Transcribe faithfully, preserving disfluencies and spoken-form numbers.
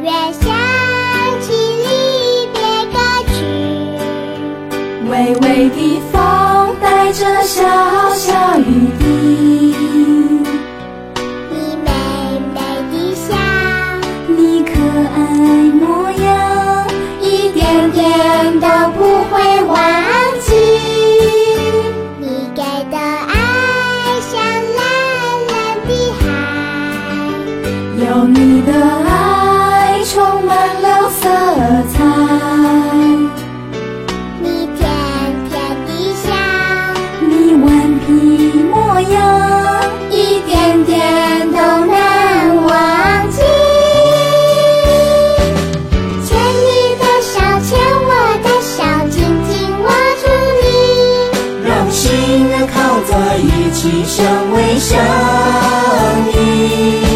月响起离别歌曲， 微微的风带着小小雨滴， 你美美的笑， 你可爱模样，一点点都不会忘记。 你给的爱像蓝蓝的海， 有你的爱充满了色彩， 你甜甜的笑， 你顽皮模样，一点点都难忘记。 牵你的手，牵我的手，紧紧握住你， 让心人靠在一起，相偎相依。